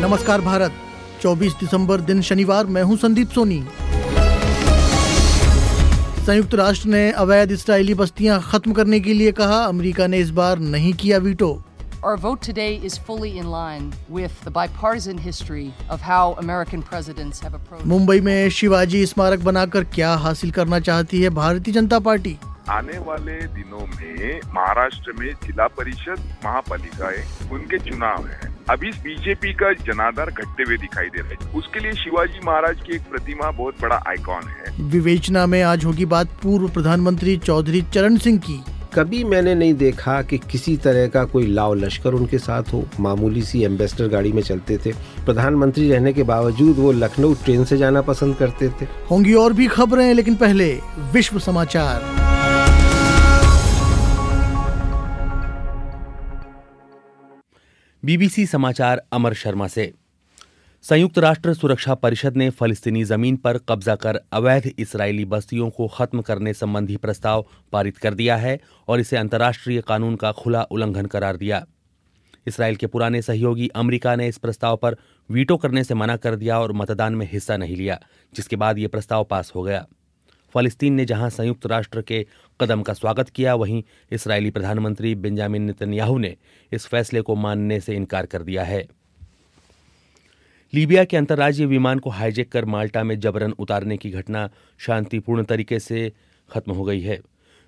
नमस्कार भारत। 24 दिसंबर दिन शनिवार। मैं हूं संदीप सोनी। संयुक्त राष्ट्र ने अवैध इस्राएली बस्तियां खत्म करने के लिए कहा। अमेरिका ने इस बार नहीं किया veto. Our vote today is fully in line with the bipartisan history of how American presidents have approached. Mumbai में शिवाजी स्मारक बनाकर क्या हासिल करना चाहती है भारतीय जनता पार्टी? आने वाले दिनों में महाराष्ट्र में जिला परिषद, महापालिकाएं, उनके चुनाव हैं। अभी बीजेपी का जनाधार घटते हुए दिखाई दे रहा है। उसके लिए शिवाजी महाराज की एक प्रतिमा बहुत बड़ा आइकॉन है। विवेचना में आज होगी बात पूर्व प्रधानमंत्री चौधरी चरण सिंह की। कभी मैंने नहीं देखा कि किसी तरह का कोई लाव लश्कर उनके साथ हो। मामूली सी एम्बेसडर गाड़ी में चलते थे। प्रधानमंत्री रहने के बावजूद वो लखनऊ ट्रेन से जाना पसंद करते थे। होंगी और भी खबरें, लेकिन पहले विश्व समाचार। बीबीसी समाचार अमर शर्मा से। संयुक्त राष्ट्र सुरक्षा परिषद ने फलस्तीनी जमीन पर कब्जा कर अवैध इस्राएली बस्तियों को खत्म करने संबंधी प्रस्ताव पारित कर दिया है और इसे अंतर्राष्ट्रीय कानून का खुला उल्लंघन करार दिया। इसराइल के पुराने सहयोगी अमेरिका ने इस प्रस्ताव पर वीटो करने से मना कर दिया और मतदान में हिस्सा नहीं लिया, जिसके बाद ये प्रस्ताव पास हो गया। फलस्तीन ने जहां संयुक्त राष्ट्र के कदम का स्वागत किया, वहीं इस्राएली प्रधानमंत्री बेंजामिन नेतन्याहू ने इस फैसले को मानने से इनकार कर दिया है। लीबिया के अंतर्राज्यीय विमान को हाईजैक कर माल्टा में जबरन उतारने की घटना शांतिपूर्ण तरीके से खत्म हो गई है।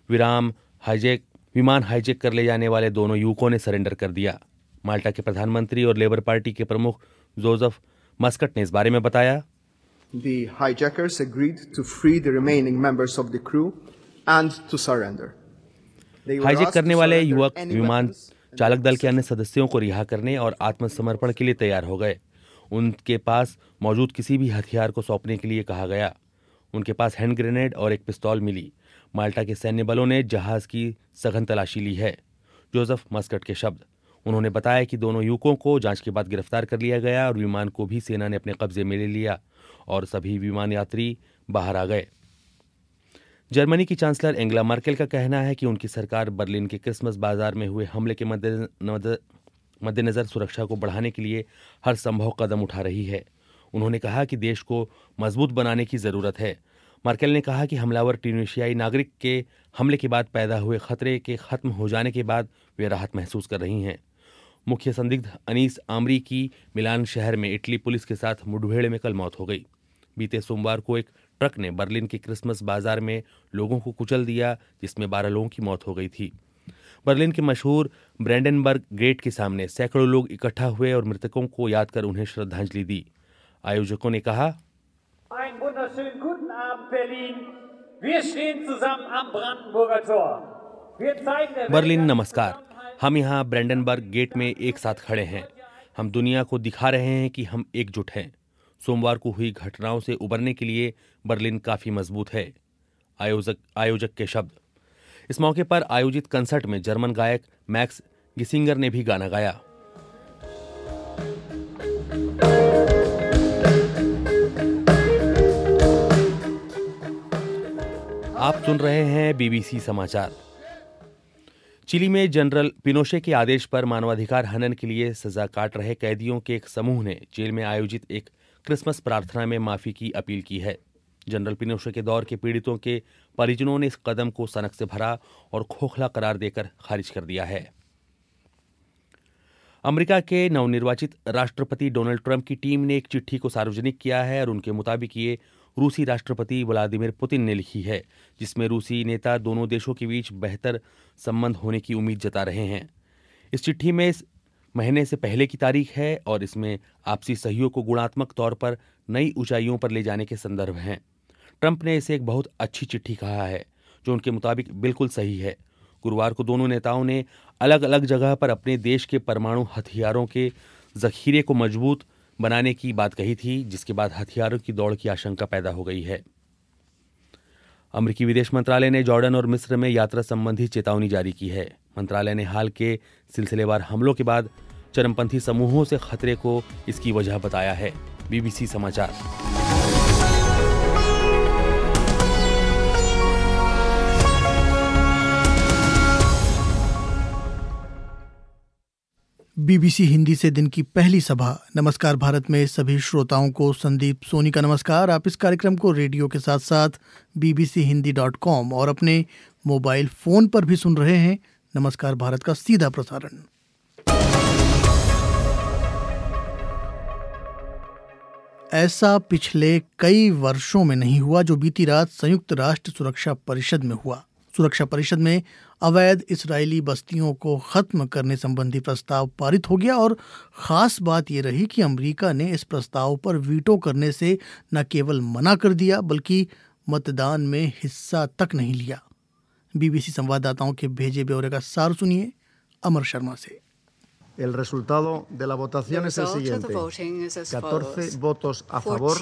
विमान हाईजैक कर ले जाने वाले दोनों युवकों ने सरेंडर कर दिया। माल्टा के प्रधानमंत्री और लेबर पार्टी के प्रमुख जोसेफ मस्कट ने इस बारे में बताया। The hijackers agreed to free the remaining members of the crew and to surrender. Hijack करने वाले युवक विमान चालक दल के अन्य सदस्यों को रिहा करने और आत्मसमर्पण के लिए तैयार हो गए। उनके पास मौजूद किसी भी हथियार को सौंपने के लिए कहा गया। उनके पास हैंड ग्रेनेड और एक पिस्तौल मिली। माल्टा के सैन्य बलों ने जहाज की सघन तलाशी ली है। जोसेफ मस्कट के शब्द। उन्होंने बताया कि दोनों युवकों को जांच के बाद गिरफ्तार कर लिया गया और विमान को भी सेना ने अपने कब्जे में ले लिया और सभी विमान यात्री बाहर आ गए। जर्मनी की चांसलर एंगेला मर्केल का कहना है कि उनकी सरकार बर्लिन के क्रिसमस बाजार में हुए हमले के मद्देनजर सुरक्षा को बढ़ाने के लिए हर संभव कदम उठा रही है। उन्होंने कहा कि देश को मजबूत बनाने की जरूरत है। मर्केल ने कहा कि हमलावर ट्यूनीशियाई नागरिक के हमले के बाद पैदा हुए खतरे के खत्म हो जाने के बाद वे राहत महसूस कर रही हैं। मुख्य संदिग्ध अनीस आमरी की मिलान शहर में इटली पुलिस के साथ मुठभेड़ में कल मौत हो गई। बीते सोमवार को एक ट्रक ने बर्लिन के क्रिसमस बाजार में लोगों को कुचल दिया, जिसमें 12 लोगों की मौत हो गई थी। बर्लिन के मशहूर ब्रैंडेनबर्ग गेट के सामने सैकड़ों लोग इकट्ठा हुए और मृतकों को याद कर उन्हें श्रद्धांजलि दी। आयोजकों ने कहा, बर्लिन नमस्कार। हम यहाँ ब्रैंडेनबर्ग गेट में एक साथ खड़े हैं। हम दुनिया को दिखा रहे हैं कि हम एकजुट हैं। सोमवार को हुई घटनाओं से उबरने के लिए बर्लिन काफी मजबूत है। आयोजक के शब्द। इस मौके पर आयोजित कंसर्ट में जर्मन गायक मैक्स गिसिंगर ने भी गाना गाया। आप सुन रहे हैं बीबीसी समाचार। चिली में जनरल पिनोशे के आदेश पर मानवाधिकार हनन के लिए सजा काट रहे कैदियों के एक समूह ने जेल में आयोजित एक क्रिसमस प्रार्थना में माफी की अपील की है। जनरल पिनोशे के दौर के पीड़ितों के परिजनों ने इस कदम को सनक से भरा और खोखला करार देकर खारिज कर दिया है। अमेरिका के नवनिर्वाचित राष्ट्रपति डोनाल्ड ट्रंप की टीम ने एक चिट्ठी को सार्वजनिक किया है और उनके मुताबिक ये रूसी राष्ट्रपति व्लादिमीर पुतिन ने लिखी है, जिसमें रूसी नेता दोनों देशों के बीच बेहतर संबंध होने की उम्मीद जता रहे हैं। इस चिट्ठी में इस महीने से पहले की तारीख है और इसमें आपसी सहयोग को गुणात्मक तौर पर नई ऊंचाइयों पर ले जाने के संदर्भ हैं। ट्रंप ने इसे एक बहुत अच्छी चिट्ठी कहा है, जो उनके मुताबिक बिल्कुल सही है। गुरुवार को दोनों नेताओं ने अलग अलग जगह पर अपने देश के परमाणु हथियारों के जखीरे को मजबूत बनाने की बात कही थी, जिसके बाद हथियारों की दौड़ की आशंका पैदा हो गई है। अमेरिकी विदेश मंत्रालय ने जॉर्डन और मिस्र में यात्रा संबंधी चेतावनी जारी की है। मंत्रालय ने हाल के सिलसिलेवार हमलों के बाद चरमपंथी समूहों से खतरे को इसकी वजह बताया है। बीबीसी समाचार। बीबीसी हिंदी से दिन की पहली सभा नमस्कार भारत में सभी श्रोताओं को संदीप सोनी का नमस्कार। आप इस कार्यक्रम को रेडियो के साथ साथ bbchindi.com और अपने मोबाइल फोन पर भी सुन रहे हैं। नमस्कार भारत का सीधा प्रसारण। ऐसा पिछले कई वर्षों में नहीं हुआ जो बीती रात संयुक्त राष्ट्र सुरक्षा परिषद में हुआ। सुरक्षा परिषद में अवैध इस्राएली बस्तियों को खत्म करने संबंधी प्रस्ताव पारित हो गया और खास बात यह रही कि अमेरिका ने इस प्रस्ताव पर वीटो करने से न केवल मना कर दिया बल्कि मतदान में हिस्सा तक नहीं लिया। बीबीसी संवाददाताओं के भेजे ब्यौरे का सार सुनिए अमर शर्मा से। El resultado de la votación es el siguiente: 14 votos a favor.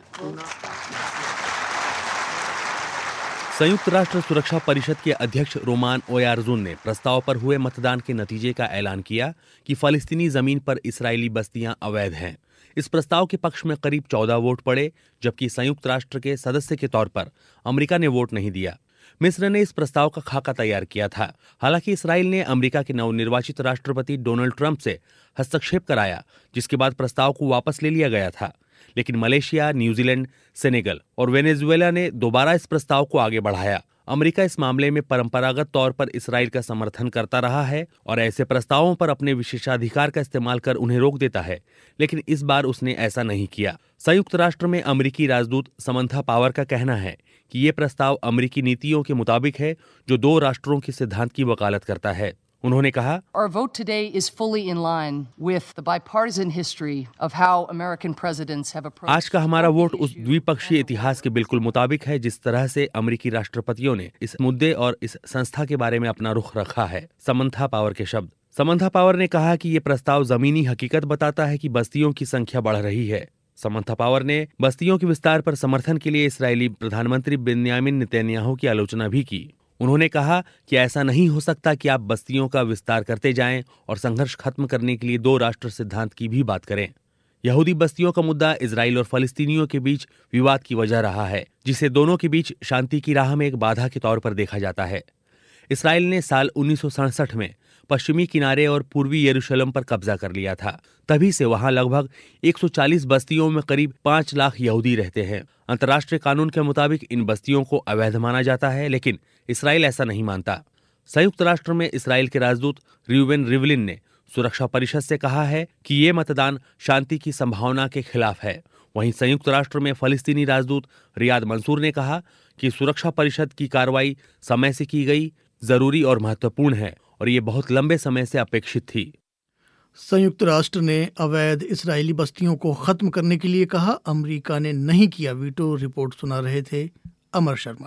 संयुक्त राष्ट्र सुरक्षा परिषद के अध्यक्ष रोमान ओयारजुन ने प्रस्ताव पर हुए मतदान के नतीजे का ऐलान किया कि फलस्तीनी जमीन पर इस्राएली बस्तियां अवैध हैं। इस प्रस्ताव के पक्ष में करीब 14 वोट पड़े, जबकि संयुक्त राष्ट्र के सदस्य के तौर पर अमेरिका ने वोट नहीं दिया। मिस्र ने इस प्रस्ताव का खाका तैयार किया था। हालांकि इस्राएल ने अमेरिका के नवनिर्वाचित राष्ट्रपति डोनाल्ड ट्रंप से हस्तक्षेप कराया, जिसके बाद प्रस्ताव को वापस ले लिया गया था। लेकिन मलेशिया, न्यूजीलैंड, सेनेगल और वेनेजुएला ने दोबारा इस प्रस्ताव को आगे बढ़ाया। अमेरिका इस मामले में परंपरागत तौर पर इस्राएल का समर्थन करता रहा है और ऐसे प्रस्तावों पर अपने विशेषाधिकार का इस्तेमाल कर उन्हें रोक देता है, लेकिन इस बार उसने ऐसा नहीं किया। संयुक्त राष्ट्र में अमेरिकी राजदूत समंथा पावर का कहना है कि ये प्रस्ताव अमेरिकी नीतियों के मुताबिक है, जो 2 राष्ट्रों के सिद्धांत की वकालत करता है। उन्होंने कहा, Our vote today is fully in line with the bipartisan history of how American presidents have approached. आज का हमारा वोट उस द्विपक्षीय इतिहास के बिल्कुल मुताबिक है जिस तरह से अमेरिकी राष्ट्रपतियों ने इस मुद्दे और इस संस्था के बारे में अपना रुख रखा है। समंथा पावर के शब्द। समंथा पावर ने कहा कि ये प्रस्ताव जमीनी हकीकत बताता है कि बस्तियों की संख्या बढ़ रही है। समंथा पावर ने बस्तियों के विस्तार पर समर्थन के लिए इस्राएली प्रधानमंत्री बेन्यामिन नेतन्याहू की आलोचना भी की। उन्होंने कहा कि ऐसा नहीं हो सकता कि आप बस्तियों का विस्तार करते जाएं और संघर्ष खत्म करने के लिए 2 राष्ट्र सिद्धांत की भी बात करें। यहूदी बस्तियों का मुद्दा इजराइल और फलस्तीनियों के बीच विवाद की वजह रहा है, जिसे दोनों के बीच शांति की राह में एक बाधा के तौर पर देखा जाता है। इस्राएल ने साल 1967 में पश्चिमी किनारे और पूर्वी यरूशलेम पर कब्जा कर लिया था। तभी से वहां लगभग 140 बस्तियों में करीब 5 लाख यहूदी रहते हैं। अंतर्राष्ट्रीय कानून के मुताबिक इन बस्तियों को अवैध माना जाता है, लेकिन इस्राएल ऐसा नहीं मानता। संयुक्त राष्ट्र में इस्राएल के राजदूत र्यूवेन रिवलिन ने सुरक्षा परिषद से कहा है कि ये मतदान शांति की संभावना के खिलाफ है। वहीं संयुक्त राष्ट्र में फलस्तीनी राजदूत रियाद मंसूर ने कहा कि सुरक्षा परिषद की कार्रवाई समय से की गई, जरूरी और महत्वपूर्ण है और ये बहुत लंबे समय से अपेक्षित थी। संयुक्त राष्ट्र ने अवैध इस्राएली बस्तियों को खत्म करने के लिए कहा, अमेरिका ने नहीं किया वीटो। रिपोर्ट सुना रहे थे अमर शर्मा।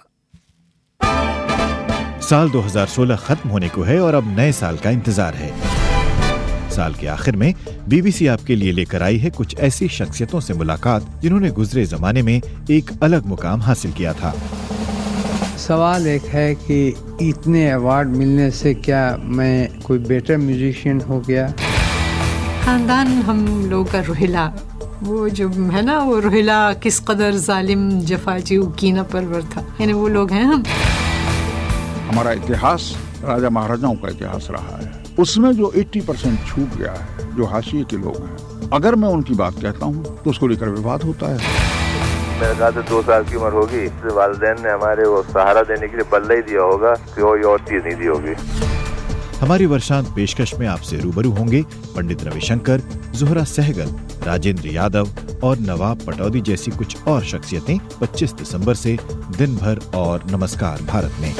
साल 2016 खत्म होने को है और अब नए साल का इंतजार है। साल के आखिर में बीबीसी आपके लिए लेकर आई है कुछ ऐसी शख्सियतों से मुलाकात जिन्होंने गुजरे जमाने में एक अलग मुकाम हासिल किया था। सवाल एक है कि इतने अवार्ड मिलने से क्या मैं कोई बेटर म्यूजिशियन हो गया? खानदान हम लोग का रोहिला, वो जो है ना, वो रोहिला किस कदर जालिम, जफाजी, कीना परवर था, यानी वो लोग हैं हम। हमारा इतिहास राजा महाराजाओं का इतिहास रहा है। उसमें जो 80% छूट गया है, जो हाशिए के लोग हैं, अगर मैं उनकी बात कहता हूँ तो उसको लेकर विवाद होता है। मेरे ख्याल से 2 साल की उम्र होगी, वालिदैन ने हमारे वो सहारा देने के लिए बल्ला ही दिया होगा, कोई और चीज नहीं दी होगी। हमारी वर्षांत पेशकश में आपसे रूबरू होंगे पंडित रविशंकर, जोहरा सहगल, राजेंद्र यादव और नवाब पटौदी जैसी कुछ और शख्सियतें 25 दिसंबर से दिन भर और नमस्कार भारत में।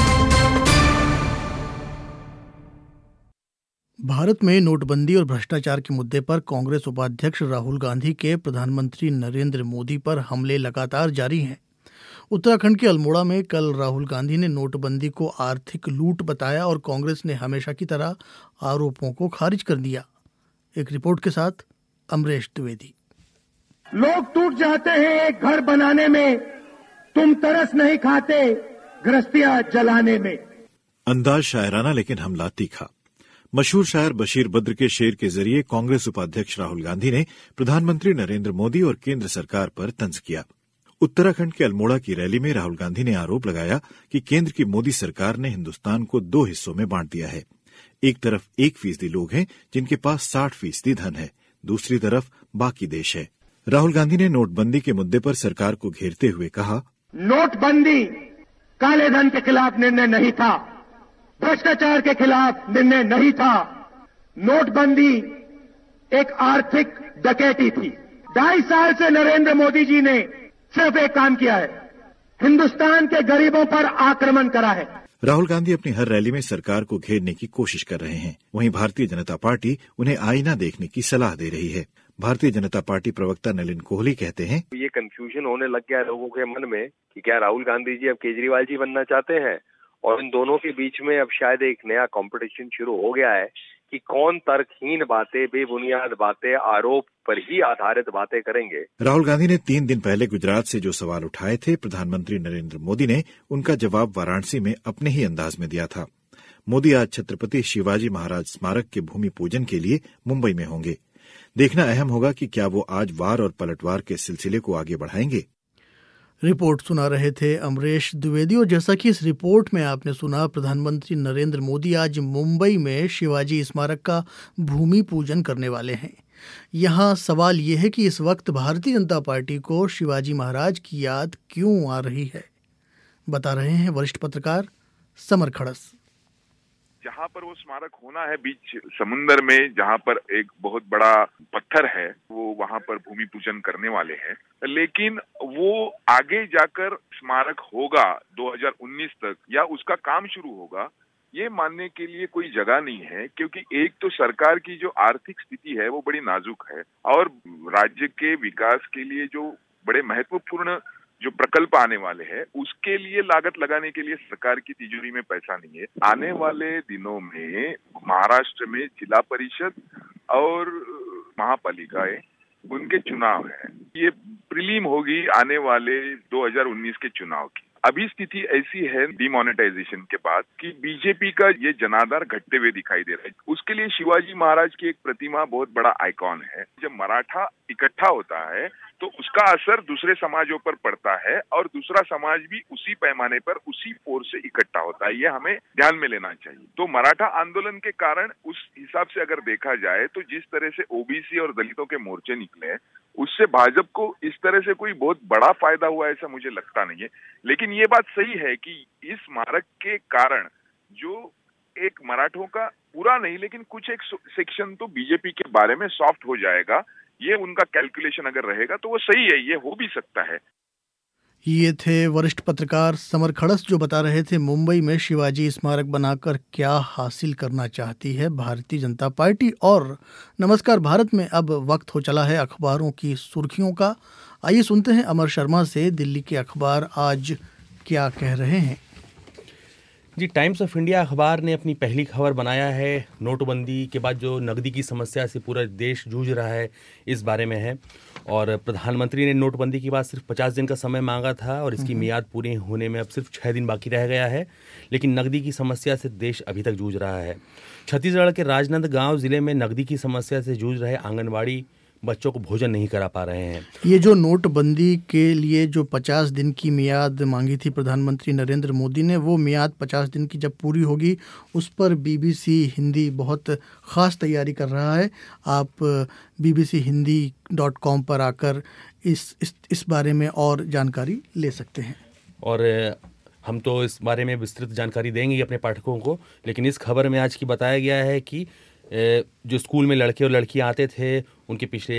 भारत में नोटबंदी और भ्रष्टाचार के मुद्दे पर कांग्रेस उपाध्यक्ष राहुल गांधी के प्रधानमंत्री नरेंद्र मोदी पर हमले लगातार जारी हैं। उत्तराखंड के अल्मोड़ा में कल राहुल गांधी ने नोटबंदी को आर्थिक लूट बताया और कांग्रेस ने हमेशा की तरह आरोपों को खारिज कर दिया। एक रिपोर्ट के साथ अमरेश द्विवेदी। लोग टूट जाते हैं एक घर बनाने में, तुम तरस नहीं खाते गृहस्थियां जलाने में। अंदाज शायराना लेकिन हमला तीखा। मशहूर शायर बशीर बद्र के शेर के जरिए कांग्रेस उपाध्यक्ष राहुल गांधी ने प्रधानमंत्री नरेंद्र मोदी और केंद्र सरकार पर तंज किया। उत्तराखंड के अल्मोड़ा की रैली में राहुल गांधी ने आरोप लगाया कि केंद्र की मोदी सरकार ने हिंदुस्तान को 2 हिस्सों में बांट दिया है। एक तरफ 1% लोग हैं जिनके पास 60% धन है, दूसरी तरफ बाकी देश है। राहुल गांधी ने नोटबंदी के मुद्दे पर सरकार को घेरते हुए कहा, नोटबंदी काले धन के खिलाफ निर्णय नहीं था, भ्रष्टाचार के खिलाफ निर्णय नहीं था, नोटबंदी एक आर्थिक डकैती थी। 2.5 साल से नरेंद्र मोदी जी ने सिर्फ एक काम किया है, हिंदुस्तान के गरीबों पर आक्रमण करा है। राहुल गांधी अपनी हर रैली में सरकार को घेरने की कोशिश कर रहे हैं। वहीं भारतीय जनता पार्टी उन्हें आईना देखने की सलाह दे रही है। भारतीय जनता पार्टी प्रवक्ता नलिन कोहली कहते हैं, ये कंफ्यूजन होने लग गया लोगों के मन में कि क्या राहुल गांधी जी अब केजरीवाल जी बनना चाहते हैं, और इन दोनों के बीच में अब शायद एक नया कंपटीशन शुरू हो गया है कि कौन तर्कहीन बातें, बेबुनियाद बातें, आरोप पर ही आधारित बातें करेंगे। राहुल गांधी ने 3 दिन पहले गुजरात से जो सवाल उठाए थे, प्रधानमंत्री नरेंद्र मोदी ने उनका जवाब वाराणसी में अपने ही अंदाज में दिया था। मोदी आज छत्रपति शिवाजी महाराज स्मारक के भूमि पूजन के लिए मुंबई में होंगे। देखना अहम होगा कि क्या वो आज वार और पलटवार के सिलसिले को आगे बढ़ाएंगे। रिपोर्ट सुना रहे थे अमरीश द्विवेदी। और जैसा कि इस रिपोर्ट में आपने सुना, प्रधानमंत्री नरेंद्र मोदी आज मुंबई में शिवाजी स्मारक का भूमि पूजन करने वाले हैं। यहाँ सवाल ये है कि इस वक्त भारतीय जनता पार्टी को शिवाजी महाराज की याद क्यों आ रही है, बता रहे हैं वरिष्ठ पत्रकार समर खड़स। जहाँ पर वो स्मारक होना है बीच समुंदर में, जहाँ पर एक बहुत बड़ा पत्थर है, वो वहाँ पर भूमि पूजन करने वाले हैं। लेकिन वो आगे जाकर स्मारक होगा 2019 तक या उसका काम शुरू होगा, ये मानने के लिए कोई जगह नहीं है। क्योंकि एक तो सरकार की जो आर्थिक स्थिति है वो बड़ी नाजुक है, और राज्य के विकास के लिए जो बड़े महत्वपूर्ण जो प्रकल्प आने वाले हैं उसके लिए लागत लगाने के लिए सरकार की तिजोरी में पैसा नहीं है। आने वाले दिनों में महाराष्ट्र में जिला परिषद और महापालिकाएं, उनके चुनाव है। ये प्रीलिम होगी आने वाले 2019 के चुनाव की। अभी स्थिति ऐसी है डिमोनेटाइजेशन के बाद कि बीजेपी का ये जनाधार घटते हुए दिखाई दे रहा है। उसके लिए शिवाजी महाराज की एक प्रतिमा बहुत बड़ा आइकॉन है। जब मराठा इकट्ठा होता है तो उसका असर दूसरे समाजों पर पड़ता है, और दूसरा समाज भी उसी पैमाने पर उसी फोर्स से इकट्ठा होता है। ये हमें ध्यान में लेना चाहिए। तो मराठा आंदोलन के कारण उस हिसाब से अगर देखा जाए तो जिस तरह से ओबीसी और दलितों के मोर्चे निकले, उससे भाजपा को इस तरह से कोई बहुत बड़ा फायदा हुआ ऐसा मुझे लगता नहीं है। लेकिन ये बात सही है कि इस स्मारक के कारण जो एक मराठों का पूरा नहीं लेकिन कुछ एक सेक्शन तो बीजेपी के बारे में सॉफ्ट हो जाएगा। ये उनका कैलकुलेशन अगर रहेगा तो वो सही है, ये हो भी सकता है। ये थे वरिष्ठ पत्रकार समर खड़स जो बता रहे थे मुंबई में शिवाजी स्मारक बनाकर क्या हासिल करना चाहती है भारतीय जनता पार्टी। और नमस्कार भारत में अब वक्त हो चला है अखबारों की सुर्खियों का। आइए सुनते हैं अमर शर्मा से दिल्ली के अखबार आज क्या कह रहे हैं। जी, टाइम्स ऑफ इंडिया अखबार ने अपनी पहली खबर बनाया है नोटबंदी के बाद जो नकदी की समस्या से पूरा देश जूझ रहा है इस बारे में है। और प्रधानमंत्री ने नोटबंदी के बाद सिर्फ 50 दिन का समय मांगा था और इसकी मियाद पूरी होने में अब सिर्फ 6 दिन बाकी रह गया है, लेकिन नकदी की समस्या से देश अभी तक जूझ रहा है। छत्तीसगढ़ के राजनांदगांव जिले में नकदी की समस्या से जूझ रहे आंगनबाड़ी बच्चों को भोजन नहीं करा पा रहे हैं। ये जो नोटबंदी के लिए जो 50 दिन की मियाद मांगी थी प्रधानमंत्री नरेंद्र मोदी ने, वो मियाद 50 दिन की जब पूरी होगी उस पर BBC हिंदी बहुत ख़ास तैयारी कर रहा है। आप bbchindi.com पर आकर इस बारे में और जानकारी ले सकते हैं। और हम तो इस बारे में विस्तृत जानकारी देंगे अपने पाठकों को, लेकिन इस खबर में आज की बताया गया है कि जो स्कूल में लड़के और लड़कियां आते थे उनके पिछले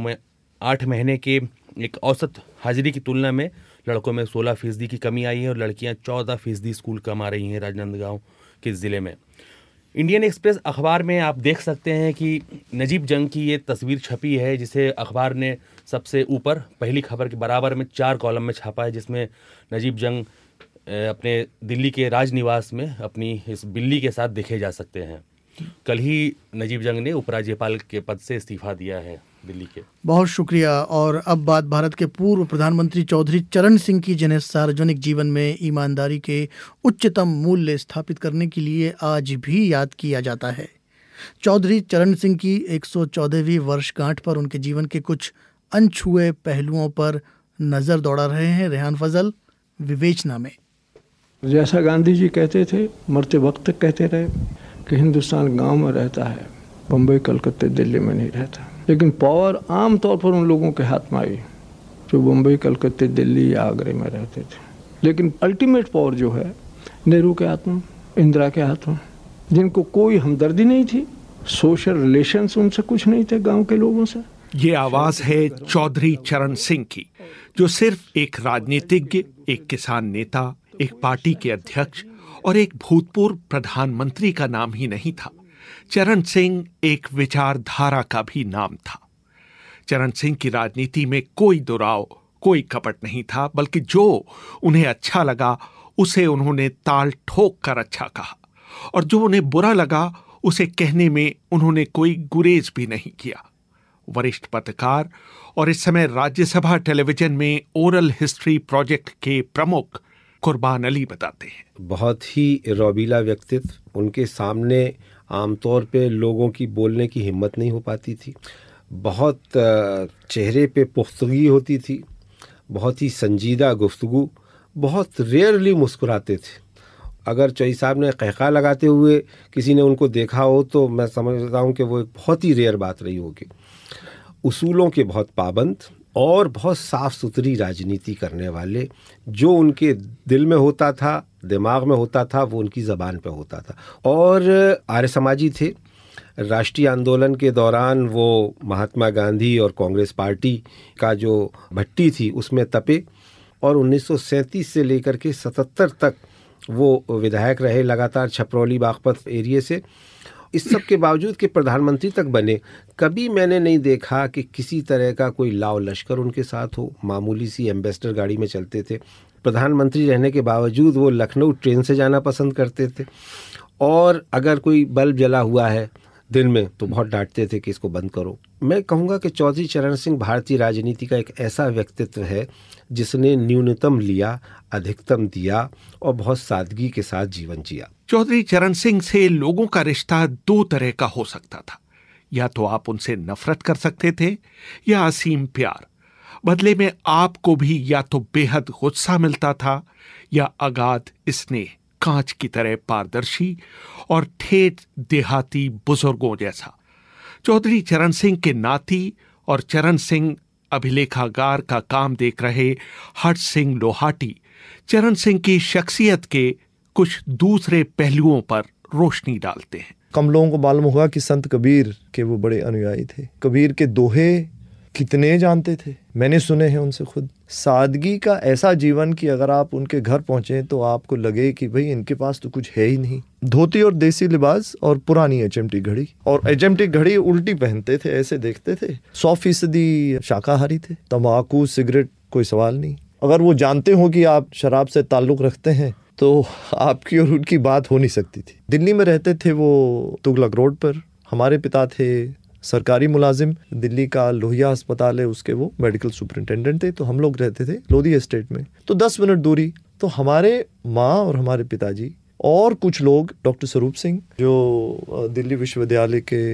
8 महीने के एक औसत हाजिरी की तुलना में लड़कों में 16% की कमी आई है और लड़कियां 14% स्कूल कमा रही हैं राजनांदगांव के ज़िले में। इंडियन एक्सप्रेस अखबार में आप देख सकते हैं कि नजीब जंग की ये तस्वीर छपी है, जिसे अखबार ने सबसे ऊपर पहली खबर के बराबर में 4 कॉलम में छापा है, जिसमें नजीब जंग अपने दिल्ली के राजनिवास में अपनी इस बिल्ली के साथ देखे जा सकते हैं। कल ही नजीब जंग ने उपराज्यपाल के पद से इस्तीफा दिया है दिल्ली के। बहुत शुक्रिया। और अब बात भारत के पूर्व प्रधानमंत्री चौधरी चरण सिंह की, जिन्हें सार्वजनिक जीवन में ईमानदारी के उच्चतम मूल्य स्थापित करने के लिए आज भी याद किया जाता है। चौधरी चरण सिंह की 114वीं वर्षगांठ पर उनके जीवन के कुछ अनछुए पहलुओं पर नज़र दौड़ा रहे हैं रेहान फजल विवेचना में। जैसा गांधी जी कहते थे, मरते वक्त तक कहते रहे, कि हिंदुस्तान गांव में रहता है, बम्बई, कलकत्ते, दिल्ली में नहीं रहता। लेकिन पावर आम तौर पर उन लोगों के हाथ में आई जो बम्बई, कलकत्ते, दिल्ली या आगरे में रहते थे। लेकिन अल्टीमेट पावर जो है नेहरू के हाथ में, इंदिरा के हाथ में, जिनको कोई हमदर्दी नहीं थी, सोशल रिलेशंस उनसे कुछ नहीं थे गांव के लोगों से। ये आवाज है चौधरी चरण सिंह की, जो सिर्फ एक राजनीतिज्ञ, एक किसान नेता, एक पार्टी के अध्यक्ष और एक भूतपूर्व प्रधानमंत्री का नाम ही नहीं था। चरण सिंह एक विचारधारा का भी नाम था। चरण सिंह की राजनीति में कोई दुराव, कोई कपट नहीं था, बल्कि जो उन्हें अच्छा लगा उसे उन्होंने ताल ठोक कर अच्छा कहा, और जो उन्हें बुरा लगा उसे कहने में उन्होंने कोई गुरेज भी नहीं किया। वरिष्ठ पत्रकार और इस समय राज्यसभा टेलीविजन में ओरल हिस्ट्री प्रोजेक्ट के प्रमुख कुर्बान अली बताते हैं। बहुत ही रौबीला व्यक्तित्व, उनके सामने आमतौर पे लोगों की बोलने की हिम्मत नहीं हो पाती थी। बहुत चेहरे पे पुख्तगी होती थी, बहुत ही संजीदा गुफ्तगू, बहुत रेयरली मुस्कुराते थे। अगर चौधरी साहब ने कहका लगाते हुए किसी ने उनको देखा हो तो मैं समझता हूँ कि वो एक बहुत ही रेयर बात रही होगी। उसूलों के बहुत पाबंद और बहुत साफ सुथरी राजनीति करने वाले, जो उनके दिल में होता था, दिमाग में होता था, वो उनकी ज़बान पे होता था। और आर्य समाजी थे। राष्ट्रीय आंदोलन के दौरान वो महात्मा गांधी और कांग्रेस पार्टी का जो भट्टी थी उसमें तपे, और 1937 से लेकर के 77 तक वो विधायक रहे लगातार छपरौली बागपत एरिया से। इस सब के बावजूद कि प्रधानमंत्री तक बने, कभी मैंने नहीं देखा कि किसी तरह का कोई लाव लश्कर उनके साथ हो। मामूली सी एम्बेसडर गाड़ी में चलते थे। प्रधानमंत्री रहने के बावजूद वो लखनऊ ट्रेन से जाना पसंद करते थे, और अगर कोई बल्ब जला हुआ है दिन में तो बहुत डांटते थे कि इसको बंद करो। मैं कहूँगा कि चौधरी चरण सिंह भारतीय राजनीति का एक ऐसा व्यक्तित्व है जिसने न्यूनतम लिया, अधिकतम दिया और बहुत सादगी के साथ जीवन जिया। चौधरी चरण सिंह से लोगों का रिश्ता दो तरह का हो सकता था। या तो आप उनसे नफरत कर सकते थे या असीम प्यार। बदले में आपको भी या तो बेहद गुस्सा मिलता था या अगाध स्नेह, कांच की तरह पारदर्शी और ठेठ देहाती बुजुर्गों जैसा। चौधरी चरण सिंह के नाती और चरण सिंह अभिलेखागार का काम देख रहे हर्ष सिंह लोहाटी चरण सिंह की शख्सियत के कुछ दूसरे पहलुओं पर रोशनी डालते हैं। कम लोगों को मालूम होगा कि संत कबीर के वो बड़े अनुयायी थे। कबीर के दोहे कितने जानते थे, मैंने सुने हैं उनसे खुद। सादगी का ऐसा जीवन कि अगर आप उनके घर पहुंचे तो आपको लगे कि भाई इनके पास तो कुछ है ही नहीं। धोती और देसी लिबास और पुरानी HMT घड़ी, और HMT घड़ी उल्टी पहनते थे, ऐसे देखते थे। 100% शाकाहारी थे। तंबाकू, सिगरेट कोई सवाल नहीं। अगर वो जानते हो कि आप शराब से ताल्लुक रखते हैं तो आपकी और उनकी बात हो नहीं सकती थी। दिल्ली में रहते थे वो तुगलक रोड पर। हमारे पिता थे सरकारी मुलाजिम, दिल्ली का लोहिया अस्पताल है उसके वो मेडिकल सुपरिटेंडेंट थे, तो हम लोग रहते थे लोधी एस्टेट में, तो 10 मिनट दूरी। तो हमारे माँ और हमारे पिताजी और कुछ लोग, डॉक्टर स्वरूप सिंह जो दिल्ली विश्वविद्यालय के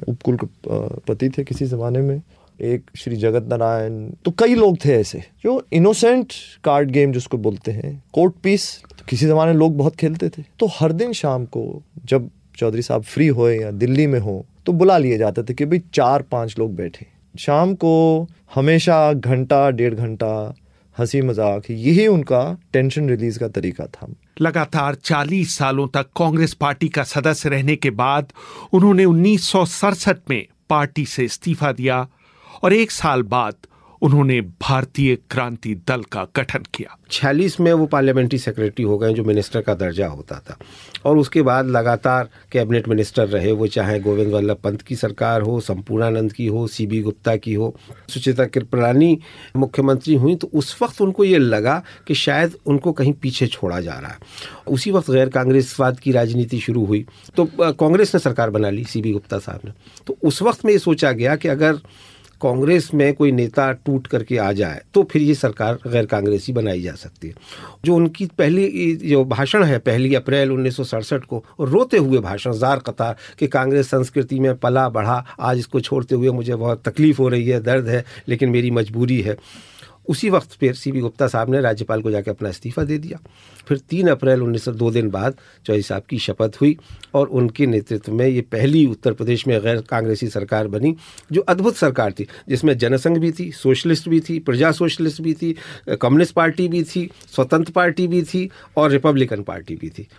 उपकुलपति थे किसी ज़माने में, एक श्री जगत नारायण, तो कई लोग थे ऐसे जो इनोसेंट कार्ड गेम जिसको बोलते हैं, कोर्ट पीस, तो किसी ज़माने लोग बहुत खेलते थे। तो हर दिन शाम को जब चौधरी साहब फ्री होए या दिल्ली में हो तो बुला लिए जाते थे कि भाई 4-5 लोग बैठे। शाम को हमेशा घंटा 1.5 घंटा हंसी मजाक, यही उनका टेंशन रिलीज का तरीका था। लगातार 40 सालों तक कांग्रेस पार्टी का सदस्य रहने के बाद उन्होंने 1967 में पार्टी से इस्तीफा दिया और 1 साल बाद उन्होंने भारतीय क्रांति दल का गठन किया। 46 में वो पार्लियामेंट्री सेक्रेटरी हो गए, जो मिनिस्टर का दर्जा होता था, और उसके बाद लगातार कैबिनेट मिनिस्टर रहे। वो चाहे गोविंद वल्लभ पंत की सरकार हो, संपूर्णानंद की हो, CB गुप्ता की हो, सुचेता कृपलानी मुख्यमंत्री हुई, तो उस वक्त उनको ये लगा कि शायद उनको कहीं पीछे छोड़ा जा रहा है। उसी वक्त गैर कांग्रेसवाद की राजनीति शुरू हुई, तो कांग्रेस ने सरकार बना ली, CB गुप्ता साहब ने। तो उस वक्त में ये सोचा गया कि अगर कांग्रेस में कोई नेता टूट करके आ जाए तो फिर ये सरकार गैर कांग्रेसी बनाई जा सकती है। जो उनकी पहली जो भाषण है 1 अप्रैल 1967 को, रोते हुए भाषण, जार कतार, कि कांग्रेस संस्कृति में पला बढ़ा, आज इसको छोड़ते हुए मुझे बहुत तकलीफ हो रही है, दर्द है, लेकिन मेरी मजबूरी है। उसी वक्त फिर सीपी गुप्ता साहब ने राज्यपाल को जाकर अपना इस्तीफा दे दिया। फिर 3 अप्रैल 1902 दिन बाद चौधरी साहब की शपथ हुई और उनके नेतृत्व में ये पहली उत्तर प्रदेश में गैर कांग्रेसी सरकार बनी, जो अद्भुत सरकार थी, जिसमें जनसंघ भी थी, सोशलिस्ट भी थी, प्रजा सोशलिस्ट भी थी, कम्युनिस्ट पार्टी भी थी, स्वतंत्र पार्टी भी थी और रिपब्लिकन पार्टी भी थी।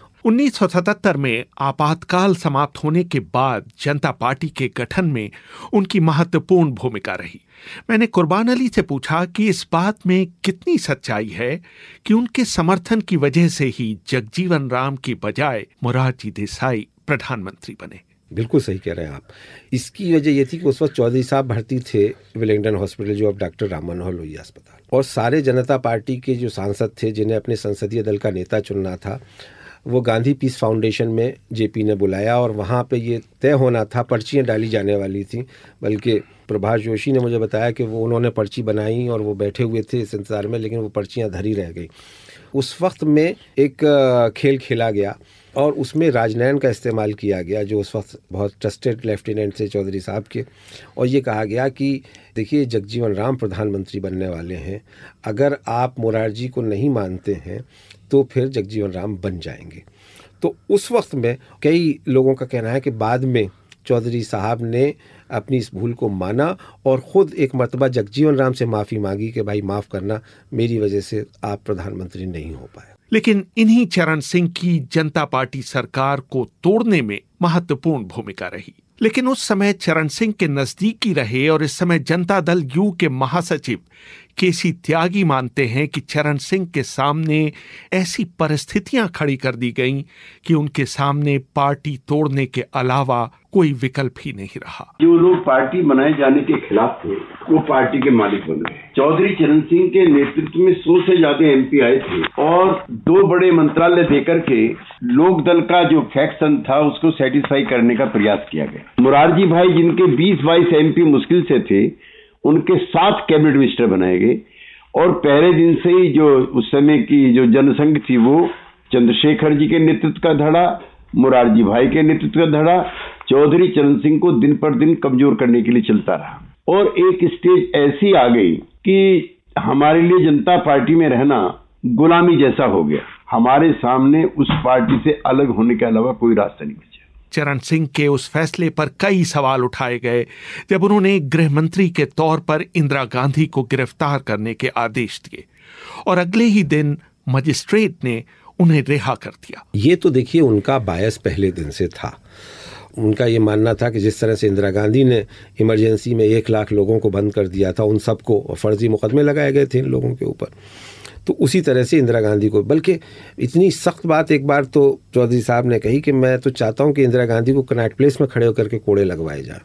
1977 में आपातकाल समाप्त होने के बाद जनता पार्टी के गठन में उनकी महत्वपूर्ण भूमिका रही। मैंने कुर्बान अली से पूछा कि इस बात में कितनी सच्चाई है कि उनके समर्थन की वजह से ही जगजीवन राम की बजाय मोरारजी देसाई प्रधानमंत्री बने। बिल्कुल सही कह रहे हैं आप। इसकी वजह ये थी कि उस वक्त चौधरी साहब भर्ती थे विलिंगडन हॉस्पिटल, जो अब डॉक्टर राम मनोहर लोहिया अस्पताल, और सारे जनता पार्टी के जो सांसद थे जिन्हें अपने संसदीय दल का नेता चुनना था, वो गांधी पीस फाउंडेशन में जेपी ने बुलाया और वहाँ पे ये तय होना था, पर्चियाँ डाली जाने वाली थी। बल्कि प्रभाष जोशी ने मुझे बताया कि उन्होंने पर्ची बनाई और वो बैठे हुए थे इस इंतजार में, लेकिन वो पर्चियाँ धरी रह गई। उस वक्त में एक खेल खेला गया और उसमें राजनयन का इस्तेमाल किया गया, जो उस वक्त बहुत ट्रस्टेड लेफ्टिनेंट थे चौधरी साहब के, और ये कहा गया कि देखिए जगजीवन राम प्रधानमंत्री बनने वाले हैं, अगर आप मोरारजी को नहीं मानते हैं तो फिर जगजीवन राम बन जाएंगे। तो उस वक्त में कई लोगों का कहना है कि बाद में चौधरी साहब ने अपनी इस भूल को माना और ख़ुद एक मर्तबा जगजीवन राम से माफ़ी मांगी कि भाई माफ़ करना, मेरी वजह से आप प्रधानमंत्री नहीं हो पाए। लेकिन इन्हीं चरण सिंह की जनता पार्टी सरकार को तोड़ने में महत्वपूर्ण भूमिका रही। लेकिन उस समय चरण सिंह के नजदीकी रहे और इस समय जनता दल यू के महासचिव केसी त्यागी मानते हैं कि चरण सिंह के सामने ऐसी परिस्थितियां खड़ी कर दी गईं कि उनके सामने पार्टी तोड़ने के अलावा कोई विकल्प ही नहीं रहा। जो लोग पार्टी बनाए जाने के खिलाफ थे वो पार्टी के मालिक बन गए। चौधरी चरण सिंह के नेतृत्व में 100 से ज्यादा एमपी आए थे और 2 बड़े मंत्रालय देकर के लोक दल का जो फैक्शन था उसको सेटिस्फाई करने का प्रयास किया गया। मोरारजी भाई जिनके 20-22 एमपी मुश्किल से थे, उनके 7 कैबिनेट मिनिस्टर बनाए गए और पहले दिन से ही जो उस समय की जो जनसंघ थी वो चंद्रशेखर जी के नेतृत्व का धड़ा, मोरारजी भाई के नेतृत्व का धड़ा चौधरी चरण सिंह को दिन पर दिन कमजोर करने के लिए चलता रहा। और एक स्टेज ऐसी आ गई कि हमारे लिए जनता पार्टी में रहना गुलामी जैसा हो गया। हमारे सामने उस पार्टी से अलग होने के अलावा कोई रास्ता नहीं बचा। चरण सिंह के उस फैसले पर कई सवाल उठाए गए जब उन्होंने गृह मंत्री के तौर पर इंदिरा गांधी को गिरफ्तार करने के आदेश दिए और अगले ही दिन मजिस्ट्रेट ने उन्हें रिहा कर दिया। ये तो देखिए उनका बायस पहले दिन से था। उनका ये मानना था कि जिस तरह से इंदिरा गांधी ने इमरजेंसी में 1 लाख लोगों को बंद कर दिया था, उन सबको फर्जी मुकदमे लगाए गए थे इन लोगों के ऊपर, तो उसी तरह से इंदिरा गांधी को, बल्कि इतनी सख्त बात एक बार तो चौधरी साहब ने कही कि मैं तो चाहता हूं कि इंदिरा गांधी को कनॉट प्लेस में खड़े होकर के कोड़े लगवाए जाए।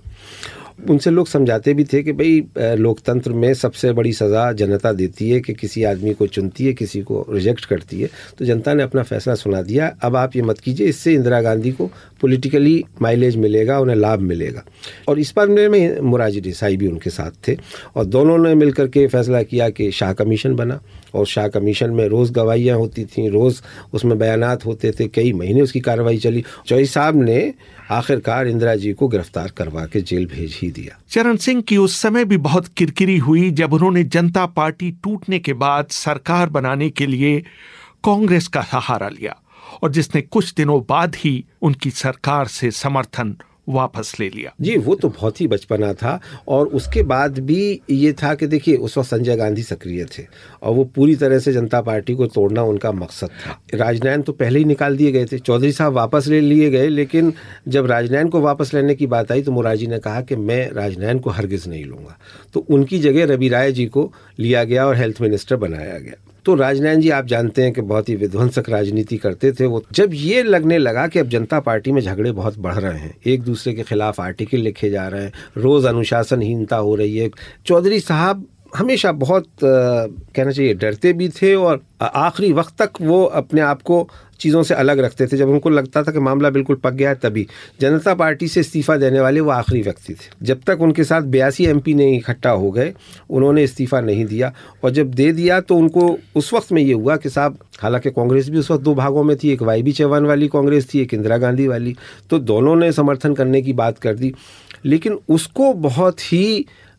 उनसे लोग समझाते भी थे कि भाई लोकतंत्र में सबसे बड़ी सज़ा जनता देती है कि किसी आदमी को चुनती है, किसी को रिजेक्ट करती है। तो जनता ने अपना फैसला सुना दिया, अब आप ये मत कीजिए, इससे इंदिरा गांधी को पॉलिटिकली माइलेज मिलेगा, उन्हें लाभ मिलेगा। और इस बार में मोरारजी देसाई भी उनके साथ थे और दोनों ने मिलकर के फैसला किया कि शाह कमीशन बना और शाह कमीशन में रोज़ गवाहियाँ होती थीं, रोज़ उसमें बयानात होते थे, कई महीने उसकी कार्रवाई चली। चौधरी साहब ने आखिरकार इंदिरा जी को गिरफ्तार करवा के जेल भेज ही दिया। चरण सिंह की उस समय भी बहुत किरकिरी हुई जब उन्होंने जनता पार्टी टूटने के बाद सरकार बनाने के लिए कांग्रेस का सहारा लिया और जिसने कुछ दिनों बाद ही उनकी सरकार से समर्थन वापस ले लिया। जी, वो तो बहुत ही बचपना था और उसके बाद भी ये था कि देखिए उस वक्त संजय गांधी सक्रिय थे और वो पूरी तरह से जनता पार्टी को तोड़ना उनका मकसद था। राजनयन तो पहले ही निकाल दिए गए थे, चौधरी साहब वापस ले लिए गए, लेकिन जब राजनयन को वापस लेने की बात आई तो मोरारजी ने कहा कि मैं राजनयन को हरगिज नहीं लूँगा, तो उनकी जगह रवि राय जी को लिया गया और हेल्थ मिनिस्टर बनाया गया। तो राजनयन जी आप जानते हैं कि बहुत ही विध्वंसक राजनीति करते थे। वो जब ये लगने लगा कि अब जनता पार्टी में झगड़े बहुत बढ़ रहे हैं, एक दूसरे के खिलाफ आर्टिकल लिखे जा रहे हैं, रोज़ अनुशासनहीनता हो रही है, चौधरी साहब हमेशा बहुत कहना चाहिए डरते भी थे और आखिरी वक्त तक वो अपने आप को चीज़ों से अलग रखते थे। जब उनको लगता था कि मामला बिल्कुल पक गया है तभी जनता पार्टी से इस्तीफ़ा देने वाले वो आखिरी व्यक्ति थे। जब तक उनके साथ 82 एमपी नहीं इकट्ठा हो गए उन्होंने इस्तीफ़ा नहीं दिया और जब दे दिया तो उनको उस वक्त में ये हुआ कि साहब, हालांकि कांग्रेस भी उस वक्त 2 भागों में थी, एक वाई चौहान वाली कांग्रेस थी, एक इंदिरा गांधी वाली, तो दोनों ने समर्थन करने की बात कर दी, लेकिन उसको बहुत ही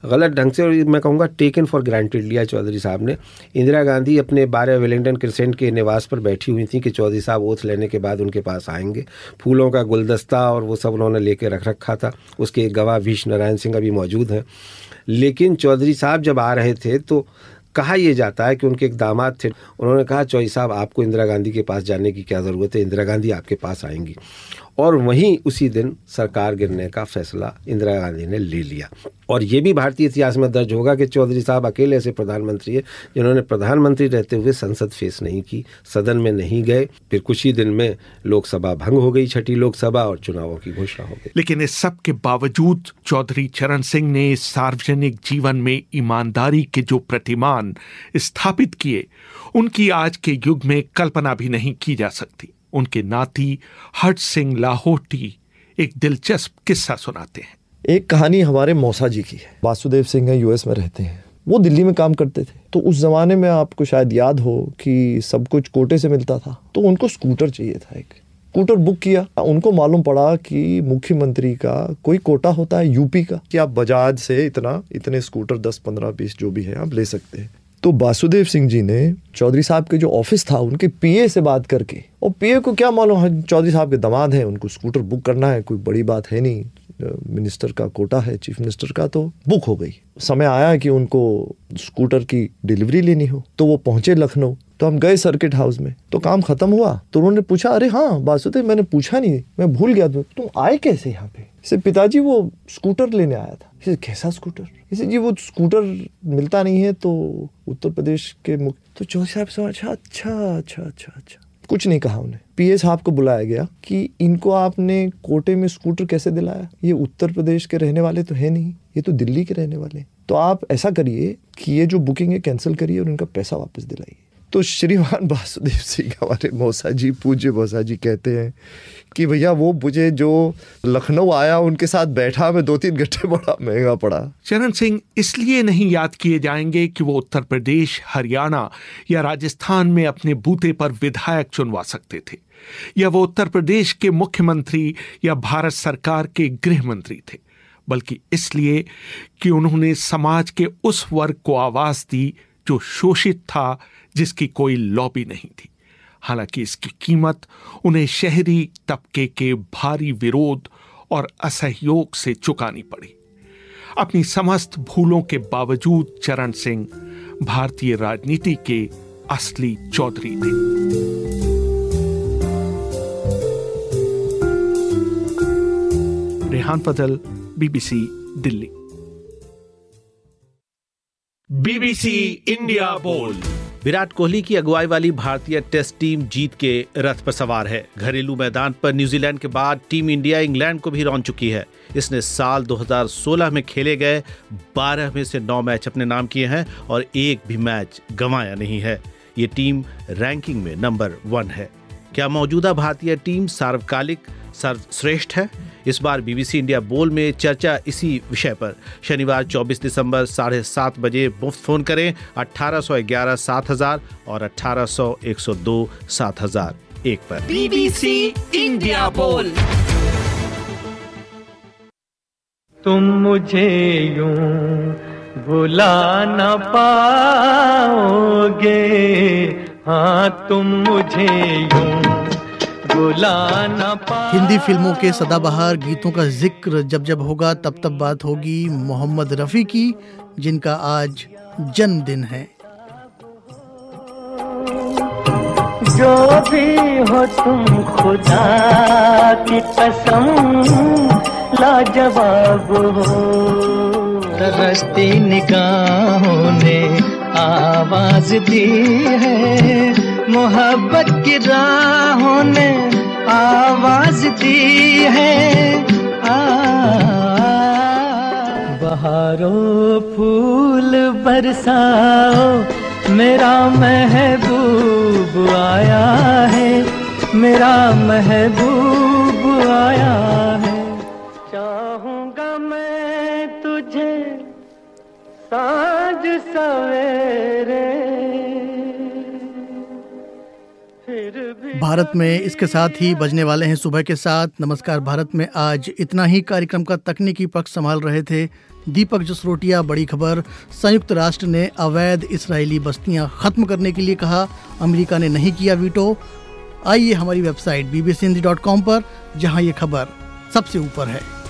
गलत ढंग से, और मैं कहूँगा टेकन फॉर ग्रांटेड लिया चौधरी साहब ने। इंदिरा गांधी अपने 12 वेलिंगटन क्रिसेंट के निवास पर बैठी हुई थी कि चौधरी साहब ओथ लेने के बाद उनके पास आएंगे। फूलों का गुलदस्ता और वो सब उन्होंने लेके रख रखा था। उसके एक गवाह भीष्म नारायण सिंह अभी मौजूद हैं। लेकिन चौधरी साहब जब आ रहे थे तो कहा यह जाता है कि उनके एक दामाद थे, उन्होंने कहा चौधरी साहब आपको इंदिरा गांधी के पास जाने की क्या ज़रूरत है, इंदिरा गांधी आपके पास आएंगी। और वहीं उसी दिन सरकार गिरने का फैसला इंदिरा गांधी ने ले लिया। और ये भी भारतीय इतिहास में दर्ज होगा कि चौधरी साहब अकेले ऐसे प्रधानमंत्री है जिन्होंने प्रधानमंत्री रहते हुए संसद फेस नहीं की, सदन में नहीं गए। फिर कुछ ही दिन में लोकसभा भंग हो गई, छठी लोकसभा, और चुनावों की घोषणा हो गई। लेकिन इस सब के बावजूद चौधरी चरण सिंह ने सार्वजनिक जीवन में ईमानदारी के जो प्रतिमान स्थापित किए, उनकी आज के युग में कल्पना भी नहीं की जा सकती। उनके नाती हर्ष सिंह लाहौटी एक दिलचस्प किस्सा सुनाते हैं। एक कहानी हमारे मौसा जी की है। वासुदेव सिंह है, यूएस में रहते हैं, वो दिल्ली में काम करते थे। तो उस जमाने में आपको शायद याद हो कि सब कुछ कोटे से मिलता था, तो उनको स्कूटर चाहिए था। एक स्कूटर बुक किया। उनको मालूम पड़ा कि मुख्यमंत्री का कोई कोटा होता है यूपी का, कि आप बजाज से इतने स्कूटर 10, 15, 20 जो भी है आप ले सकते हैं। तो वासुदेव सिंह जी ने चौधरी साहब के जो ऑफिस था उनके पीए से बात करके, और पीए को क्या मालूम चौधरी साहब के दामाद हैं, उनको स्कूटर बुक करना है, कोई बड़ी बात है नहीं, मिनिस्टर का कोटा है, चीफ मिनिस्टर का, तो बुक हो गई। समय आया कि उनको स्कूटर की डिलीवरी लेनी हो, तो वो पहुंचे लखनऊ। तो हम गए सर्किट हाउस में, तो काम खत्म हुआ। तो उन्होंने पूछा, अरे हाँ वासुदेव, मैंने पूछा नहीं, मैं भूल गया, तुम आए कैसे यहाँ पे? इसे पिताजी वो स्कूटर लेने आया था। इसे कैसा स्कूटर? इसे जी वो स्कूटर मिलता नहीं है तो उत्तर प्रदेश के तो चौधरी साहब समझा, अच्छा। कुछ नहीं कहा उन्हें। पीए साहब को बुलाया गया कि इनको आपने कोटे में स्कूटर कैसे दिलाया? ये उत्तर प्रदेश के रहने वाले तो है नहीं, ये तो दिल्ली के रहने वाले। तो आप ऐसा करिए कि ये जो बुकिंग है कैंसिल करिए और इनका पैसा वापस दिलाइए। तो श्रीमान वासुदेव सिंह, हमारे मौसा जी, पूज्य मौसा जी, कहते हैं कि भैया वो मुझे जो लखनऊ आया उनके साथ बैठा, मैं 2-3 घंटे बड़ा महंगा पड़ा। चरण सिंह इसलिए नहीं याद किए जाएंगे कि वो उत्तर प्रदेश, हरियाणा या राजस्थान में अपने बूते पर विधायक चुनवा सकते थे, या वो उत्तर प्रदेश के मुख्यमंत्री या भारत सरकार के गृह मंत्री थे, बल्कि इसलिए कि उन्होंने समाज के उस वर्ग को आवाज दी जो शोषित था, जिसकी कोई लॉबी नहीं थी। हालांकि इसकी कीमत उन्हें शहरी तबके के भारी विरोध और असहयोग से चुकानी पड़ी। अपनी समस्त भूलों के बावजूद चरण सिंह भारतीय राजनीति के असली चौधरी थे। Rehan Fazal, BBC Delhi. BBC India Bol. Virat Kohli की अगुवाई वाली भारतीय टेस्ट टीम जीत के रथ पर सवार है। घरेलू मैदान पर न्यूजीलैंड के बाद टीम इंडिया इंग्लैंड को भी रौंद चुकी है। इसने साल 2016 में खेले गए 12 में से 9 मैच अपने नाम किए हैं और एक भी मैच गंवाया नहीं है। ये टीम रैंकिंग में नंबर 1 है। क्या मौजूदा भारतीय टीम सार्वकालिक सर्वश्रेष्ठ है? इस बार बीबीसी इंडिया बोल में चर्चा इसी विषय पर। शनिवार 24 दिसंबर 7:30 बजे मुफ्त फोन करें 1811-7000 और 1800-102-7001 पर। बीबीसी इंडिया बोल। तुम मुझे यूं भुला न पाओगे, हाँ तुम मुझे यूं हिंदी फिल्मों के सदाबहार गीतों का जिक्र जब जब होगा तब तब बात होगी मोहम्मद रफ़ी की, जिनका आज जन्मदिन है। जो भी हो तुम खुदा की कसम लाजवाब हो, तरसती निगाहों ने आवाज दी है, मोहब्बत की राहों ने आवाज दी है। बहारों फूल बरसाओ, मेरा महबूब आया है, मेरा महबूब आया है। चाहूंगा मैं तुझे साँझ सवेरे, फिर भी भारत में इसके साथ ही बजने वाले हैं सुबह के साथ। नमस्कार भारत में आज इतना ही। कार्यक्रम का तकनीकी पक्ष संभाल रहे थे दीपक जसरोटिया। बड़ी खबर, संयुक्त राष्ट्र ने अवैध इस्राएली बस्तियां खत्म करने के लिए कहा, अमेरिका ने नहीं किया वीटो। आइए हमारी वेबसाइट bbchindy.com पर, जहां ये खबर सबसे ऊपर है।